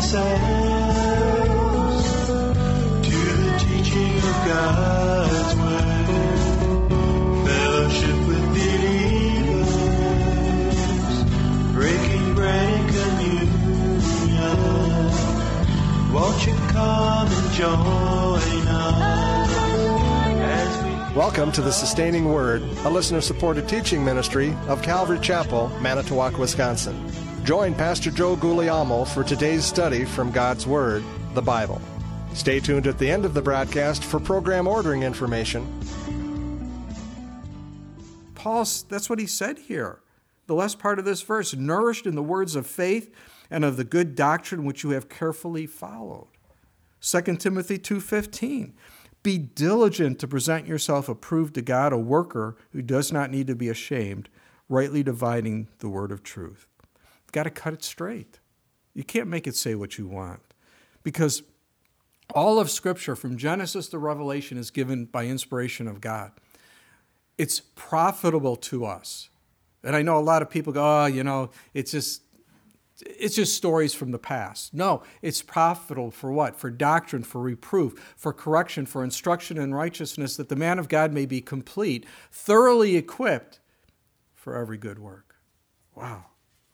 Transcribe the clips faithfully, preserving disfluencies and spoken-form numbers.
ourselves to the teaching of God's Word. Fellowship with believers, breaking bread and communion. Won't you come and join us as we... Welcome to the Sustaining Word, a listener-supported teaching ministry of Calvary Chapel, Manitowoc, Wisconsin. Join Pastor Joe Guglielmo for today's study from God's Word, the Bible. Stay tuned at the end of the broadcast for program ordering information. Paul, that's what he said here. The last part of this verse, nourished in the words of faith and of the good doctrine which you have carefully followed. Second Timothy two fifteen. Be diligent to present yourself approved to God, a worker who does not need to be ashamed, rightly dividing the word of truth. You've got to cut it straight. You can't make it say what you want, because all of Scripture from Genesis to Revelation is given by inspiration of God. It's profitable to us. And I know a lot of people go, oh, you know, it's just It's just stories from the past. No, it's profitable for what? For doctrine, for reproof, for correction, for instruction in righteousness, that the man of God may be complete, thoroughly equipped for every good work. Wow.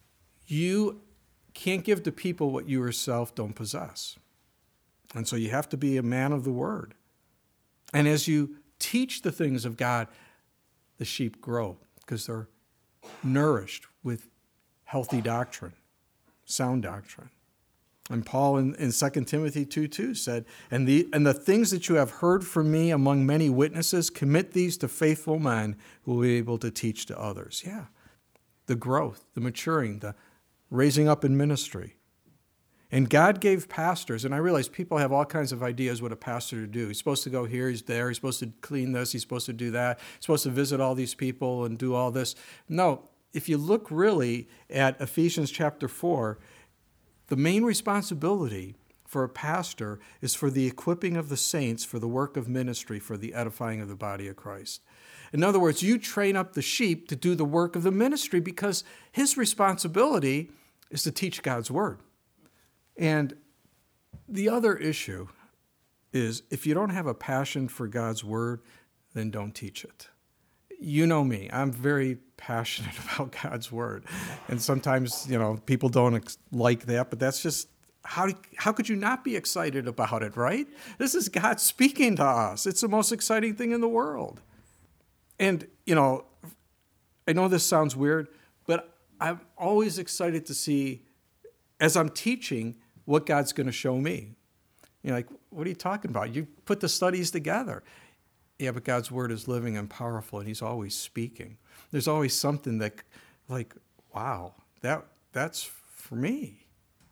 You can't give to people what you yourself don't possess. And so you have to be a man of the word. And as you teach the things of God, the sheep grow because they're nourished with healthy doctrine. Sound doctrine. And Paul in, in Second Timothy two two said, and the, and the things that you have heard from me among many witnesses, commit these to faithful men who will be able to teach to others. Yeah, the growth, the maturing, the raising up in ministry. And God gave pastors, and I realize people have all kinds of ideas what a pastor to do. He's supposed to go here, he's there, he's supposed to clean this, he's supposed to do that, he's supposed to visit all these people and do all this. No. If you look really at Ephesians chapter four, the main responsibility for a pastor is for the equipping of the saints for the work of ministry, for the edifying of the body of Christ. In other words, you train up the sheep to do the work of the ministry because his responsibility is to teach God's word. And the other issue is if you don't have a passion for God's word, then don't teach it. You know me, I'm very passionate about God's word. And sometimes, you know, people don't ex- like that, but that's just, how, how could you not be excited about it, right? This is God speaking to us. It's the most exciting thing in the world. And, you know, I know this sounds weird, but I'm always excited to see, as I'm teaching, what God's going to show me. You're like, what are you talking about? You put the studies together. Yeah, but God's word is living and powerful, and he's always speaking. There's always something that, like, wow, that that's for me.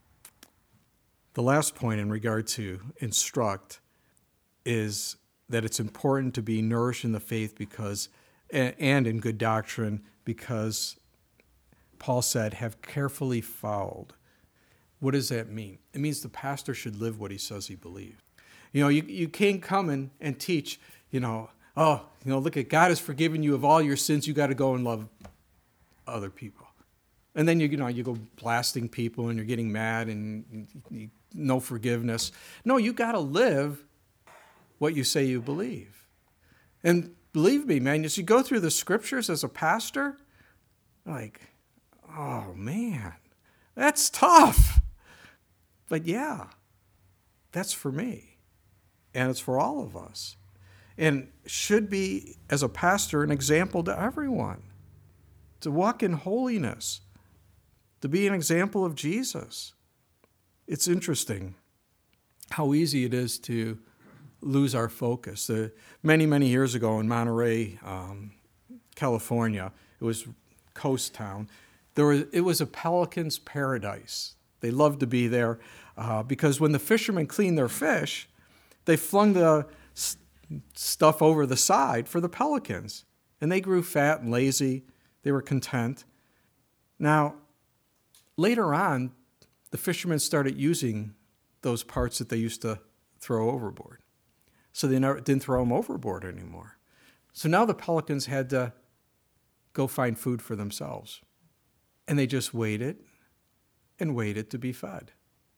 The last point in regard to instruct is that it's important to be nourished in the faith because, and in good doctrine, because Paul said, have carefully followed. What does that mean? It means the pastor should live what he says he believes. You know, you, you can't come in and teach, you know, oh, you know, look at God has forgiven you of all your sins. You got to go and love other people. And then, you, you know, you go blasting people and you're getting mad and you, no forgiveness. No, you got to live what you say you believe. And believe me, man, as you go through the scriptures as a pastor, like, oh, man, that's tough. But yeah, that's for me. And it's for all of us. And should be, as a pastor, an example to everyone. To walk in holiness. To be an example of Jesus. It's interesting how easy it is to lose our focus. Uh, many, many years ago in Monterey, um, California, it was coast town. There was, it was a pelican's paradise. They loved to be there uh, because when the fishermen cleaned their fish, they flung the st- stuff over the side for the pelicans. And they grew fat and lazy. They were content. Now, later on, the fishermen started using those parts that they used to throw overboard. So they never, didn't throw them overboard anymore. So now the pelicans had to go find food for themselves. And they just waited and waited to be fed.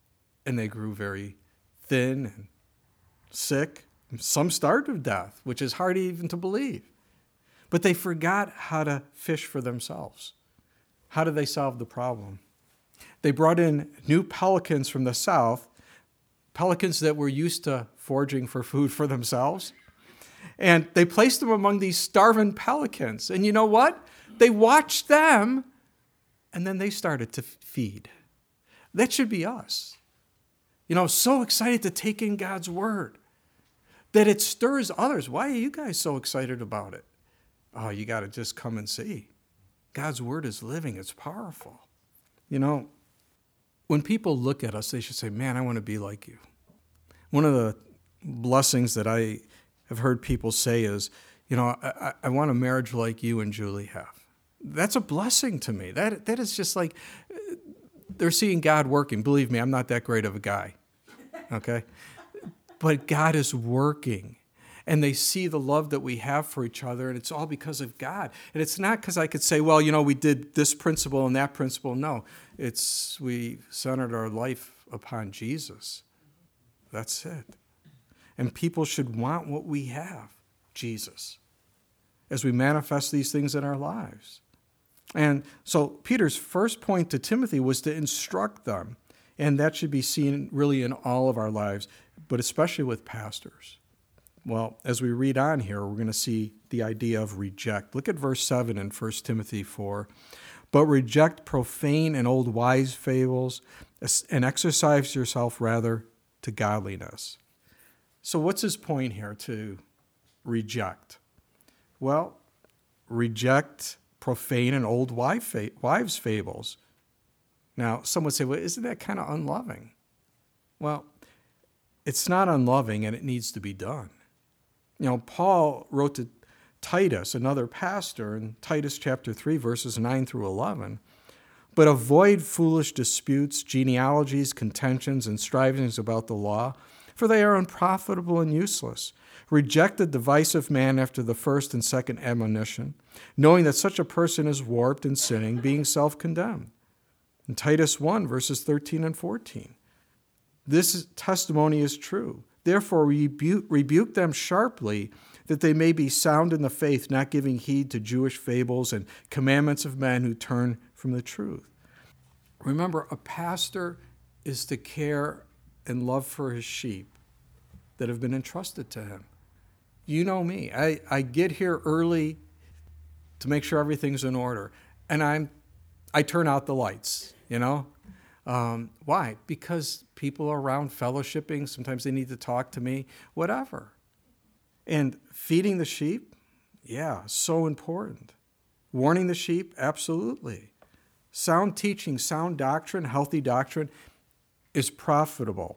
And they grew very thin and sick. Some starved to death, which is hard even to believe. But they forgot how to fish for themselves. How did they solve the problem? They brought in new pelicans from the south, pelicans that were used to foraging for food for themselves. And they placed them among these starving pelicans. And you know what? They watched them, and then they started to feed. That should be us. You know, so excited to take in God's word that it stirs others. Why are you guys so excited about it? Oh, you got to just come and see. God's word is living. It's powerful. You know, when people look at us, they should say, man, I want to be like you. One of the blessings that I have heard people say is, you know, I, I want a marriage like you and Julie have. That's a blessing to me. That That is just like, they're seeing God working. Believe me, I'm not that great of a guy, okay? But God is working. And they see the love that we have for each other, and it's all because of God. And it's not because I could say, well, you know, we did this principle and that principle. No, it's we centered our life upon Jesus. That's it. And people should want what we have, Jesus, as we manifest these things in our lives. And so Peter's first point to Timothy was to instruct them, and that should be seen really in all of our lives, but especially with pastors. Well, as we read on here, we're going to see the idea of reject. Look at verse seven in First Timothy four. But reject profane and old wise fables, and exercise yourself rather to godliness. So what's his point here to reject? Well, reject profane and old wives' fables. Now, some would say, well, isn't that kind of unloving? Well, it's not unloving, and it needs to be done. You know, Paul wrote to Titus, another pastor, in Titus chapter three, verses nine through eleven, but avoid foolish disputes, genealogies, contentions, and strivings about the law, for they are unprofitable and useless. Reject the divisive man after the first and second admonition, knowing that such a person is warped and sinning, being self-condemned. In Titus one, verses thirteen and fourteen, this testimony is true. Therefore, rebuke, rebuke them sharply, that they may be sound in the faith, not giving heed to Jewish fables and commandments of men who turn from the truth. Remember, a pastor is to care and love for his sheep that have been entrusted to him. You know me. I, I get here early to make sure everything's in order, and I'm I turn out the lights, you know? Um, why? Because people are around fellowshipping. Sometimes they need to talk to me, whatever. And feeding the sheep, yeah, so important. Warning the sheep, absolutely. Sound teaching, sound doctrine, healthy doctrine is profitable.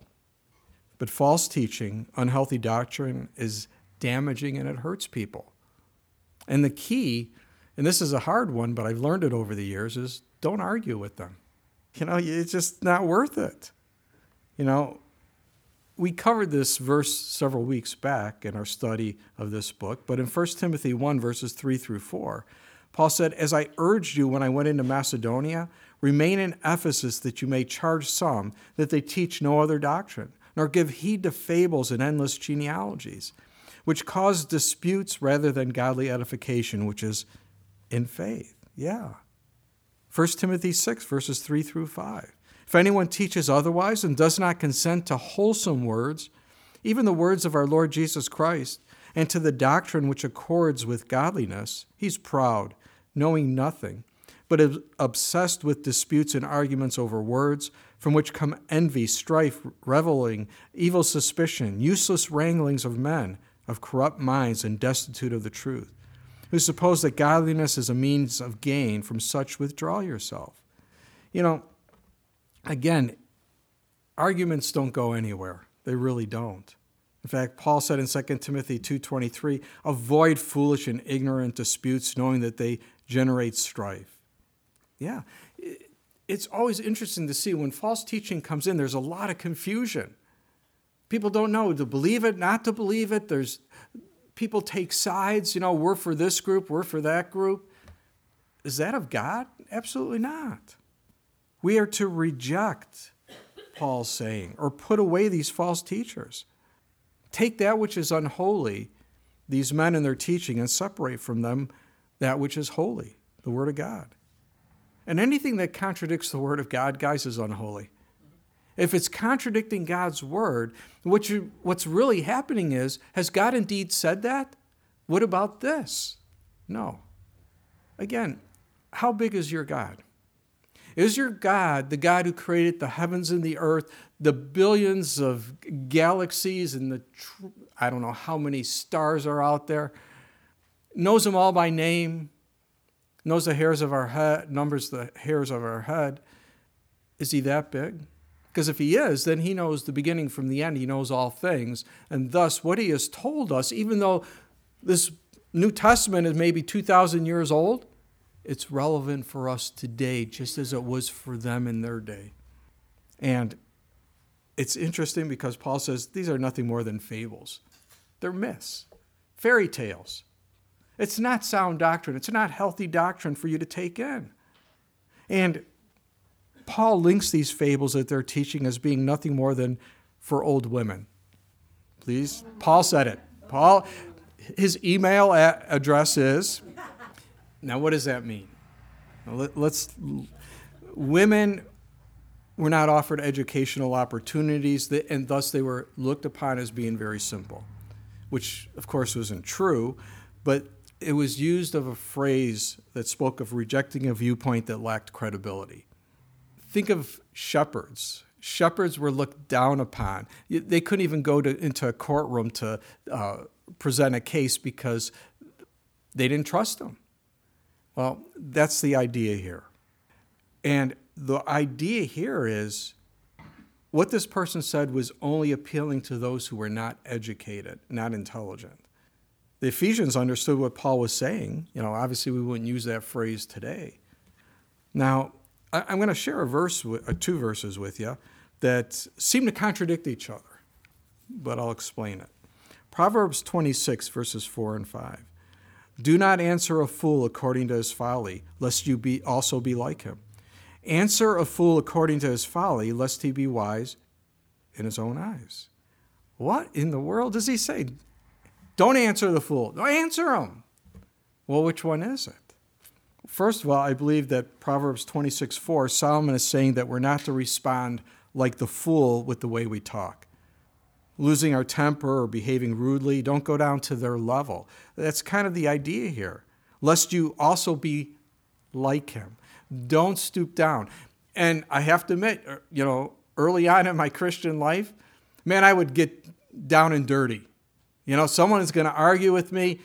But false teaching, unhealthy doctrine is damaging and it hurts people. And the key, and this is a hard one, but I've learned it over the years, is don't argue with them. You know, it's just not worth it. You know, we covered this verse several weeks back in our study of this book, but in First Timothy one, verses three through four, Paul said, as I urged you when I went into Macedonia, remain in Ephesus that you may charge some that they teach no other doctrine, nor give heed to fables and endless genealogies, which cause disputes rather than godly edification, which is in faith. Yeah. First Timothy six, verses three through five. If anyone teaches otherwise and does not consent to wholesome words, even the words of our Lord Jesus Christ, and to the doctrine which accords with godliness, he's proud, knowing nothing, but is obsessed with disputes and arguments over words, from which come envy, strife, reveling, evil suspicion, useless wranglings of men, of corrupt minds and destitute of the truth, who suppose that godliness is a means of gain. From such withdraw yourself. You know, again, arguments don't go anywhere. They really don't. In fact, Paul said in Second Timothy two twenty-three, avoid foolish and ignorant disputes, knowing that they generate strife. Yeah, it's always interesting to see when false teaching comes in, there's a lot of confusion. People don't know to believe it, not to believe it. There's people take sides, you know, we're for this group, we're for that group. Is that of God? Absolutely not. We are to reject Paul's saying, or put away these false teachers. Take that which is unholy, these men and their teaching, and separate from them that which is holy, the Word of God. And anything that contradicts the Word of God, guys, is unholy. If it's contradicting God's Word, what you, what's really happening is, has God indeed said that? What about this? No. Again, how big is your God? Is your God the God who created the heavens and the earth, the billions of galaxies and the, tr- I don't know how many stars are out there, knows them all by name, knows the hairs of our head, numbers the hairs of our head? Is he that big? Because if he is, then he knows the beginning from the end. He knows all things. And thus, what he has told us, even though this New Testament is maybe two thousand years old, it's relevant for us today, just as it was for them in their day. And it's interesting because Paul says these are nothing more than fables. They're myths, fairy tales. It's not sound doctrine. It's not healthy doctrine for you to take in. And Paul links these fables that they're teaching as being nothing more than for old women. Please, Paul said it. Paul, his email address is, now what does that mean? Let's, women were not offered educational opportunities, and thus they were looked upon as being very simple, which of course wasn't true, but it was used of a phrase that spoke of rejecting a viewpoint that lacked credibility. Think of shepherds. Shepherds were looked down upon. They couldn't even go to, into a courtroom to uh, present a case because they didn't trust them. Well, that's the idea here. And the idea here is what this person said was only appealing to those who were not educated, not intelligent. The Ephesians understood what Paul was saying. You know, obviously we wouldn't use that phrase today. Now, I'm going to share a verse, two verses with you that seem to contradict each other, but I'll explain it. Proverbs twenty-six, verses four and five. Do not answer a fool according to his folly, lest you be also be like him. Answer a fool according to his folly, lest he be wise in his own eyes. What in the world does he say? Don't answer the fool. Don't answer him. Well, which one is it? First of all, I believe that Proverbs twenty-six four, Solomon is saying that we're not to respond like the fool with the way we talk. Losing our temper or behaving rudely, don't go down to their level. That's kind of the idea here. Lest you also be like him. Don't stoop down. And I have to admit, you know, early on in my Christian life, man, I would get down and dirty. You know, someone is going to argue with me,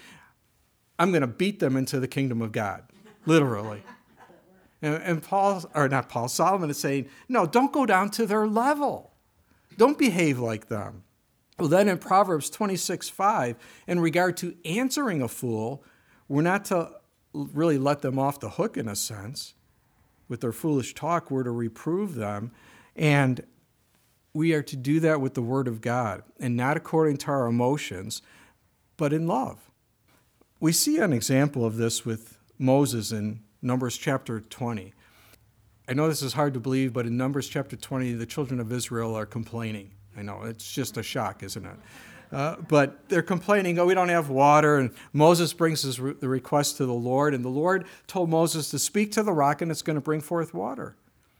I'm going to beat them into the kingdom of God, literally. And, and Paul, or not Paul, Solomon is saying, no, don't go down to their level. Don't behave like them. Well, then in Proverbs twenty-six five, in regard to answering a fool, we're not to really let them off the hook in a sense. With their foolish talk, we're to reprove them. And we are to do that with the Word of God, and not according to our emotions, but in love. We see an example of this with Moses in Numbers chapter twenty. I know this is hard to believe, but in Numbers chapter twenty, the children of Israel are complaining. I know, it's just a shock, isn't it? Uh, but they're complaining, oh, we don't have water. And Moses brings his re- the request to the Lord, and the Lord told Moses to speak to the rock, and it's going to bring forth water.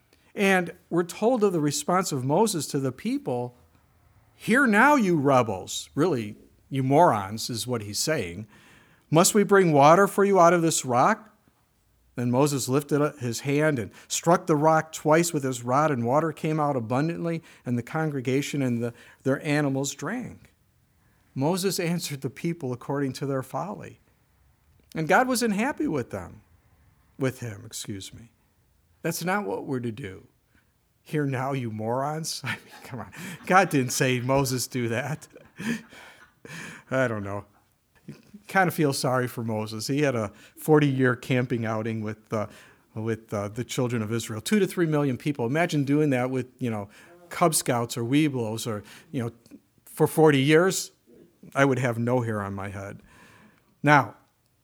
And we're told of the response of Moses to the people, hear now, you rebels, really, you morons, is what he's saying. Must we bring water for you out of this rock? Then Moses lifted up his hand and struck the rock twice with his rod, and water came out abundantly, and the congregation and the, their animals drank. Moses answered the people according to their folly. And God wasn't happy with them, with him, excuse me. That's not what we're to do. Hear now, you morons. I mean, come on. God didn't say Moses do that. I don't know. Kind of feel sorry for Moses. He had a forty-year camping outing with uh, with uh, the children of Israel, two to three million people. Imagine doing that with, you know, Cub Scouts or Weeblos, or, you know, for forty years. I would have no hair on my head. Now,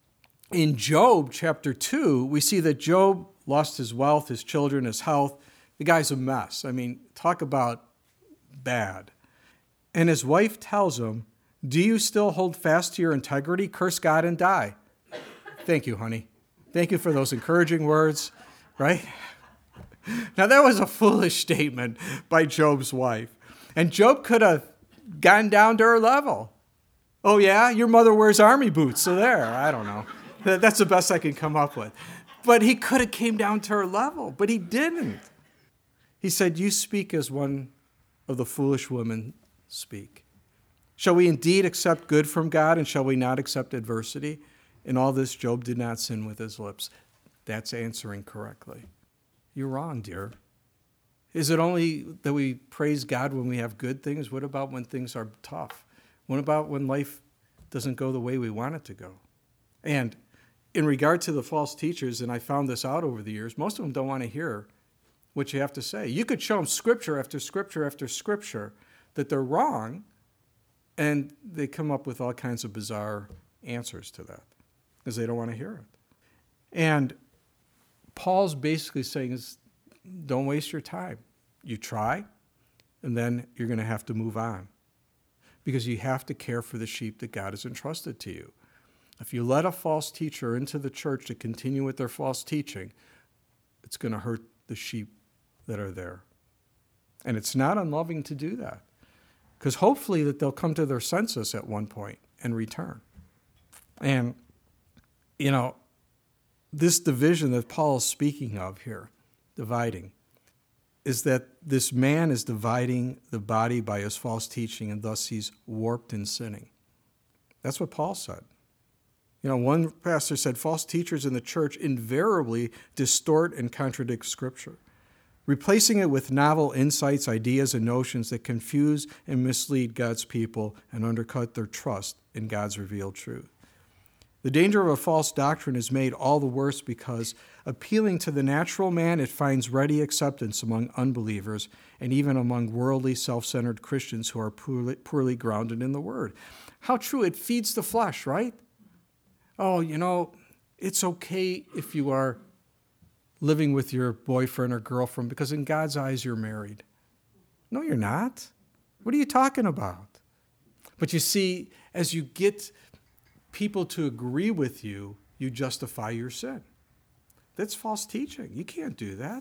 in Job chapter two, we see that Job lost his wealth, his children, his health, The guy's a mess. I mean, talk about bad. And his wife tells him, do you still hold fast to your integrity? Curse God and die. Thank you, honey. Thank you for those encouraging words, right? Now, that was a foolish statement by Job's wife. And Job could have gotten down to her level. Oh, yeah? Your mother wears army boots, so there. I don't know. That's the best I can come up with. But he could have came down to her level, but he didn't. He said, you speak as one of the foolish women speak. Shall we indeed accept good from God, and shall we not accept adversity? In all this, Job did not sin with his lips. That's answering correctly. You're wrong, dear. Is it only that we praise God when we have good things? What about when things are tough? What about when life doesn't go the way we want it to go? And in regard to the false teachers, and I found this out over the years, most of them don't want to hear what you have to say. You could show them scripture after scripture after scripture that they're wrong, and they come up with all kinds of bizarre answers to that because they don't want to hear it. And Paul's basically saying is, don't waste your time. You try, and then you're going to have to move on because you have to care for the sheep that God has entrusted to you. If you let a false teacher into the church to continue with their false teaching, it's going to hurt the sheep that are there. And it's not unloving to do that because hopefully that they'll come to their senses at one point and return. And, you know, this division that Paul is speaking of here, dividing, is that this man is dividing the body by his false teaching, and thus he's warped in sinning. That's what Paul said. You know, one pastor said, false teachers in the church invariably distort and contradict Scripture, replacing it with novel insights, ideas, and notions that confuse and mislead God's people and undercut their trust in God's revealed truth. The danger of a false doctrine is made all the worse because, appealing to the natural man, it finds ready acceptance among unbelievers and even among worldly, self-centered Christians who are poorly, poorly grounded in the Word. How true. It feeds the flesh, right? Oh, you know, it's okay if you are living with your boyfriend or girlfriend because in God's eyes you're married. No, you're not. What are you talking about? But you see, as you get people to agree with you, you justify your sin. That's false teaching. You can't do that.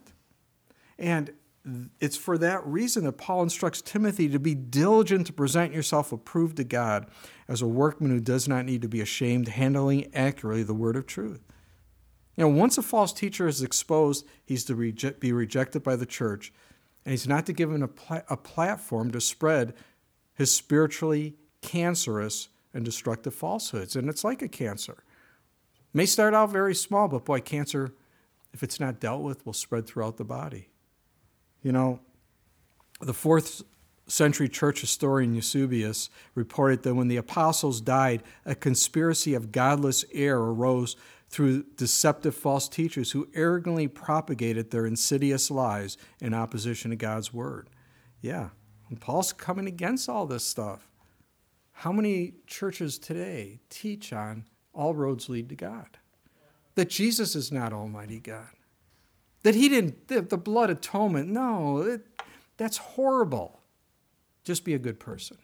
And it's for that reason that Paul instructs Timothy to be diligent to present yourself approved to God as a workman who does not need to be ashamed, handling accurately the word of truth. You know, once a false teacher is exposed, he's to reject, be rejected by the church, and he's not to give him a, pla- a platform to spread his spiritually cancerous and destructive falsehoods. And it's like a cancer. It may start out very small, but boy, cancer, if it's not dealt with, will spread throughout the body. You know, the fourth century church historian Eusebius reported that when the apostles died, a conspiracy of godless error arose through deceptive false teachers who arrogantly propagated their insidious lies in opposition to God's word. Yeah, and Paul's coming against all this stuff. How many churches today teach on all roads lead to God? That Jesus is not Almighty God. That he didn't, the, the blood atonement, no, it, that's horrible. Just be a good person.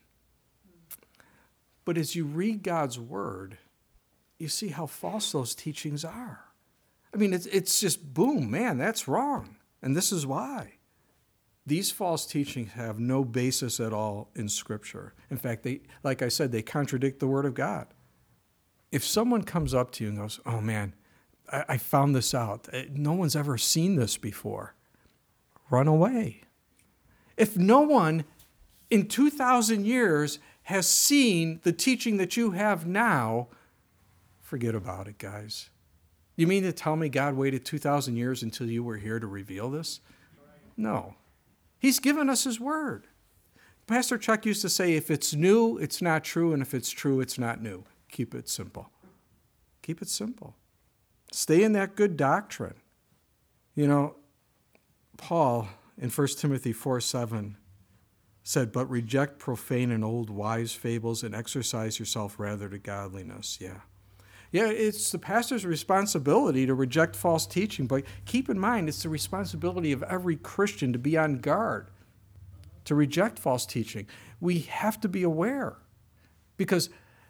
But as you read God's word, you see how false those teachings are. I mean, it's, it's just, boom, man, that's wrong. And this is why. These false teachings have no basis at all in Scripture. In fact, they, like I said, they contradict the Word of God. If someone comes up to you and goes, oh man, I, I found this out. No one's ever seen this before. Run away. If no one in two thousand years has seen the teaching that you have now, forget about it, guys. You mean to tell me God waited two thousand years until you were here to reveal this? No. He's given us his word. Pastor Chuck used to say, if it's new, it's not true, and if it's true, it's not new. Keep it simple. Keep it simple. Stay in that good doctrine. You know, Paul in First Timothy four seven said, but reject profane and old wise fables and exercise yourself rather to godliness. Yeah. Yeah, it's the pastor's responsibility to reject false teaching, but keep in mind it's the responsibility of every Christian to be on guard, to reject false teaching. We have to be aware, because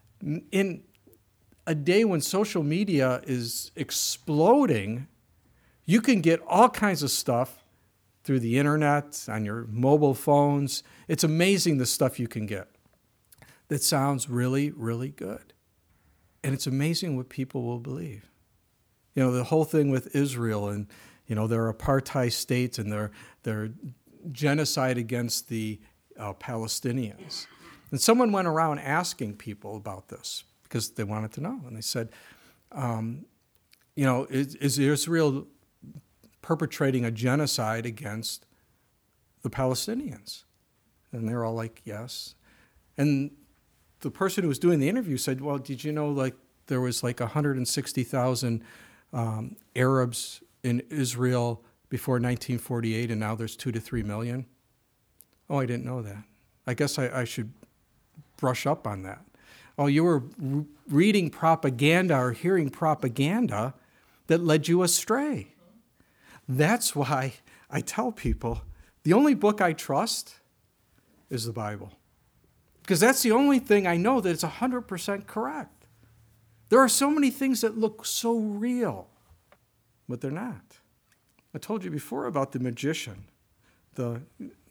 in a day when social media is exploding, you can get all kinds of stuff through the internet, on your mobile phones. It's amazing the stuff you can get that sounds really, really good. And it's amazing what people will believe. You know, the whole thing with Israel and, you know, their apartheid states and their, their genocide against the uh, Palestinians. And someone went around asking people about this because they wanted to know. And they said, um, you know, is, is Israel perpetrating a genocide against the Palestinians? And they're all like, yes. And the person who was doing the interview said, well, did you know like there was like one hundred sixty thousand um, Arabs in Israel before nineteen forty-eight, and now there's two to three million? Oh, I didn't know that. I guess I, I should brush up on that. Oh, you were re- reading propaganda or hearing propaganda that led you astray. That's why I tell people the only book I trust is the Bible. Because that's the only thing I know that it's one hundred percent correct. There are so many things that look so real, but they're not. I told you before about the magician. The,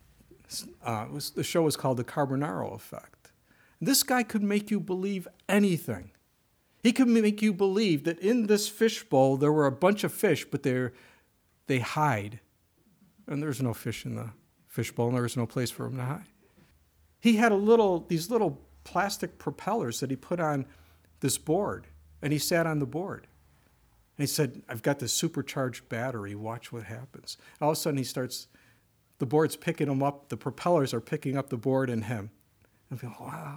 uh, was, the show was called The Carbonaro Effect. This guy could make you believe anything. He could make you believe that in this fishbowl there were a bunch of fish, but they're, they hide. And there's no fish in the fishbowl, and there's no place for them to hide. He had a little, these little plastic propellers that he put on this board, and he sat on the board. And he said, I've got this supercharged battery, watch what happens. All of a sudden he starts, the board's picking him up, the propellers are picking up the board and him. And I feel, wow.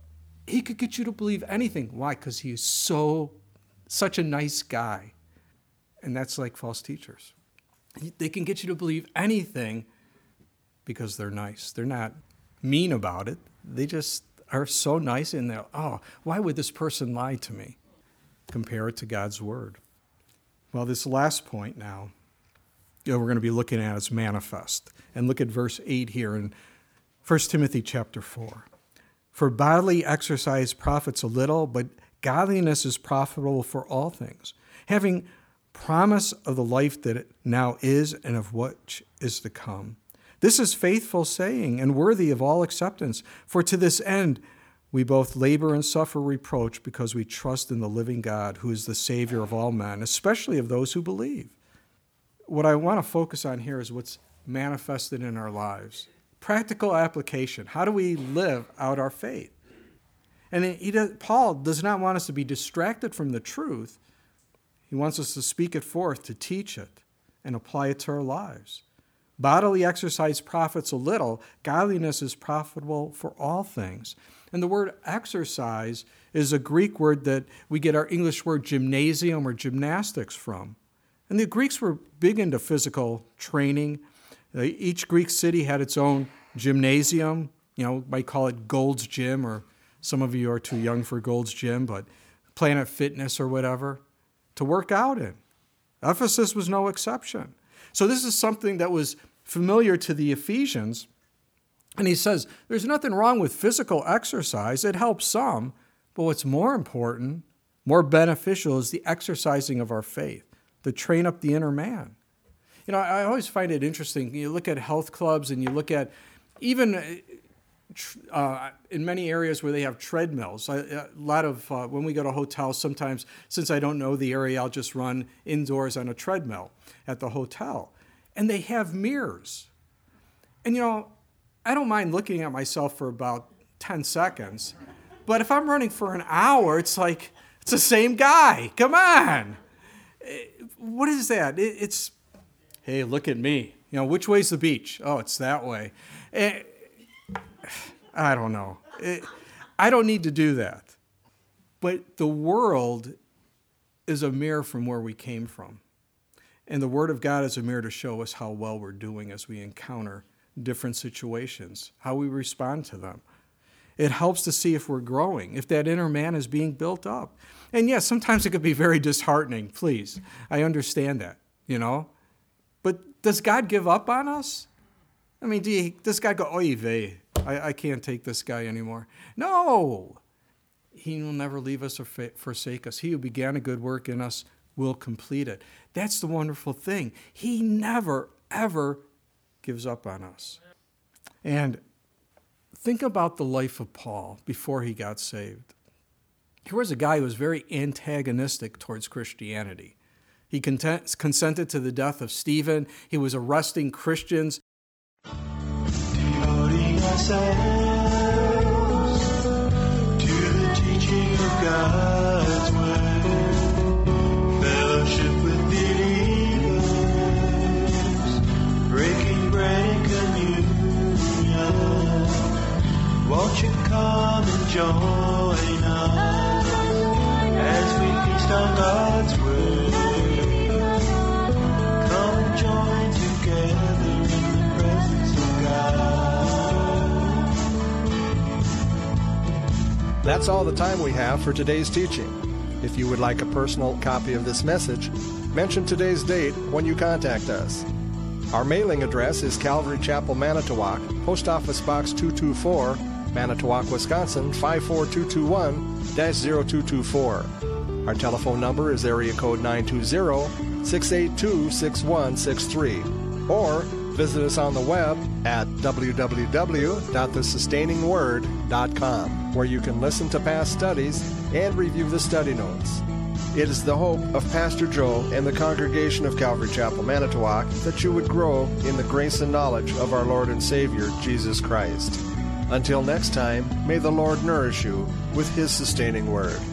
He could get you to believe anything. Why? Because he is so, such a nice guy. And that's like false teachers. They can get you to believe anything because they're nice. They're not mean about it. They just are so nice in there. Oh, why would this person lie to me? Compare it to God's word. Well, this last point now, you know, we're going to be looking at is manifest. And look at verse eight here in First Timothy chapter four. For bodily exercise profits a little, but godliness is profitable for all things, having promise of the life that it now is and of what is to come. This is faithful saying and worthy of all acceptance. For to this end we both labor and suffer reproach because we trust in the living God, who is the Savior of all men, especially of those who believe. What I want to focus on here is what's manifested in our lives. Practical application. How do we live out our faith? And he does, Paul does not want us to be distracted from the truth. He wants us to speak it forth, to teach it, and apply it to our lives. Bodily exercise profits a little. Godliness is profitable for all things. And the word exercise is a Greek word that we get our English word gymnasium or gymnastics from. And the Greeks were big into physical training. Each Greek city had its own gymnasium. You know, might call it Gold's Gym, or some of you are too young for Gold's Gym, but Planet Fitness or whatever, to work out in. Ephesus was no exception. So this is something that was familiar to the Ephesians. And he says, there's nothing wrong with physical exercise. It helps some. But what's more important, more beneficial, is the exercising of our faith, to train up the inner man. You know, I always find it interesting. You look at health clubs and you look at even uh, in many areas where they have treadmills. I, a lot of, uh, when we go to hotels, sometimes, since I don't know the area, I'll just run indoors on a treadmill at the hotel. And they have mirrors. And, you know, I don't mind looking at myself for about ten seconds. But if I'm running for an hour, it's like, it's the same guy. Come on. What is that? It's, hey, look at me. You know, which way's the beach? Oh, it's that way. I don't know. I don't need to do that. But the world is a mirror from where we came from. And the Word of God is a mirror to show us how well we're doing as we encounter different situations, how we respond to them. It helps to see if we're growing, if that inner man is being built up. And yes, sometimes it could be very disheartening, please. I understand that, you know. But does God give up on us? I mean, do you, does God go, oy vey, I, I can't take this guy anymore? No. He will never leave us or forsake us. He who began a good work in us will complete it. That's the wonderful thing. He never, ever gives up on us. And think about the life of Paul before he got saved. Here was a guy who was very antagonistic towards Christianity. He content, consented to the death of Stephen. He was arresting Christians. Devoting ourselves to the teaching of God's word, fellowship with believers, breaking bread and communion. Won't you come and join us as we feast on God's word? Come and join together in the presence of God. That's all the time we have for today's teaching. If you would like a personal copy of this message, mention today's date when you contact us. Our mailing address is Calvary Chapel, Manitowoc, Post Office Box two two four, Manitowoc, Wisconsin five four two two one dash zero two two four. Our telephone number is area code nine two zero, six eight two, six one six three. Or visit us on the web at w w w dot the sustaining word dot com, where you can listen to past studies and review the study notes. It is the hope of Pastor Joe and the congregation of Calvary Chapel, Manitowoc, that you would grow in the grace and knowledge of our Lord and Savior, Jesus Christ. Until next time, may the Lord nourish you with His sustaining word.